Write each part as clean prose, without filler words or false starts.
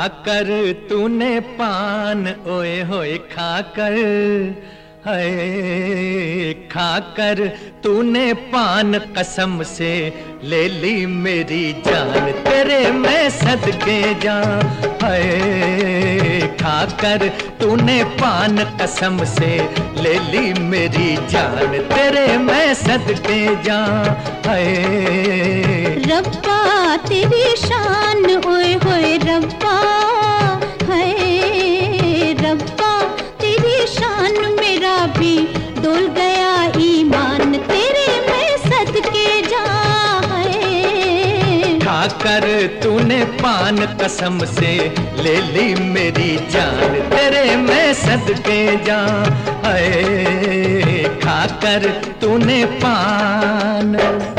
खाकर तूने पान ओए होए खाकर, है खाकर तूने पान कसम से ले ली मेरी जान, तेरे मैं सदके जाऊं। है खाकर तूने पान कसम से ले ली मेरी जान, तेरे मैं सदके जाऊं। है रब्बा तेरी शान ओए होए रब्बा, है रब्बा तेरी शान मेरा भी डोल गया ईमान, तेरे मैं सदके जाऊं। खाकर तूने पान कसम से ले ली मेरी जान, तेरे मैं सदके जाऊं। है खाकर तूने पान।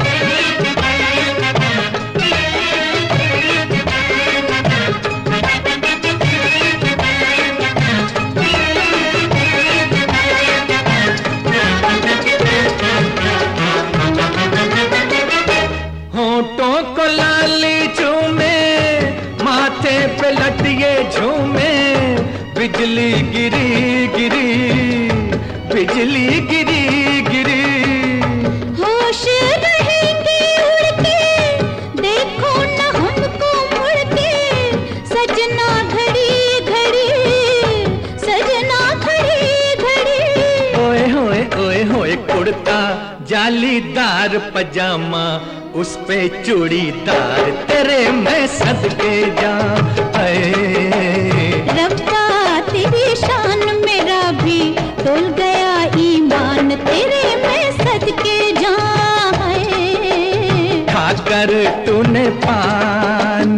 होठों को लाली चूमे, माथे पे लटिए झूमे, बिजली गिरी गिरी, बिजली गिरी गिरी। होश रहेंगे उड़ के, देखो न हमको मुड़ के, सजना घड़ी घड़ी, सजना घड़ी घड़ी। ओए होए कुर्ता जालीदार पजामा, उस पे चूड़ीदार, तेरे मैं सदके जाऊं। रब्बा तेरी शान मेरा भी डोल गया ईमान, तेरे मैं सदके जाऊं। खाकर तूने पान।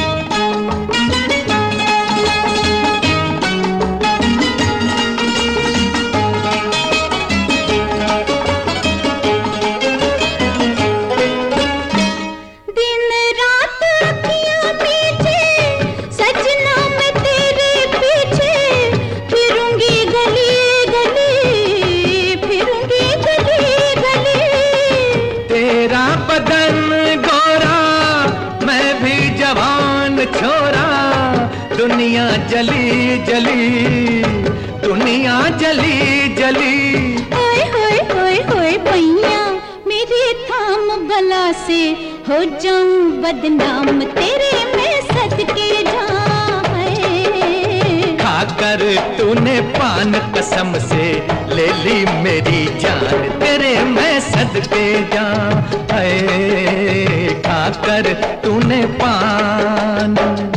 छोरा दुनिया जली जली, दुनिया जली जली। ओए होए होए होए भैया मेरे थाम भला से हो जाऊं बदनाम, तेरे मैं सदके जाऊं। खाकर तूने पान कसम से ले ली मेरी जान, तेरे मैं सदके जाऊं। खाकर तूने पान।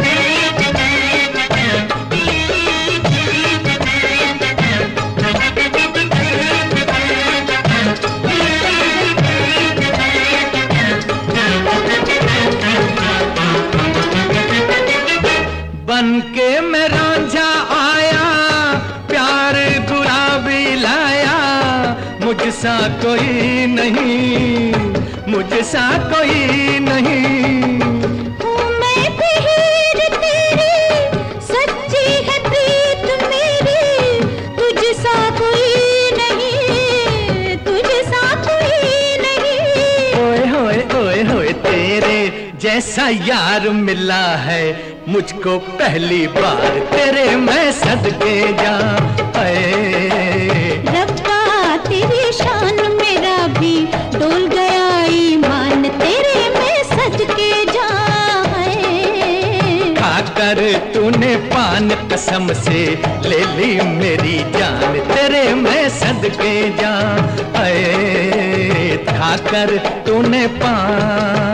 बनके मैं रांझा आया, प्यार गुलाबी लाया, मुझसा कोई नहीं, मुझसा कोई नहीं। हूँ मैं भी हीर तेरी, सच्ची है प्रीत मेरी, तुझसा कोई नहीं, तुझसा कोई नहीं। ओए होए तेरे जैसा यार मिला है मुझको पहली बार, तेरे मैं सदके जाऊं। रब्बा तेरी शान मेरा भी डोल गया ईमान, तेरे मैं सदके जाऊं। खाकर तूने पान कसम से ले ली मेरी जान, तेरे मैं सदके जाऊं। खाकर तूने पान।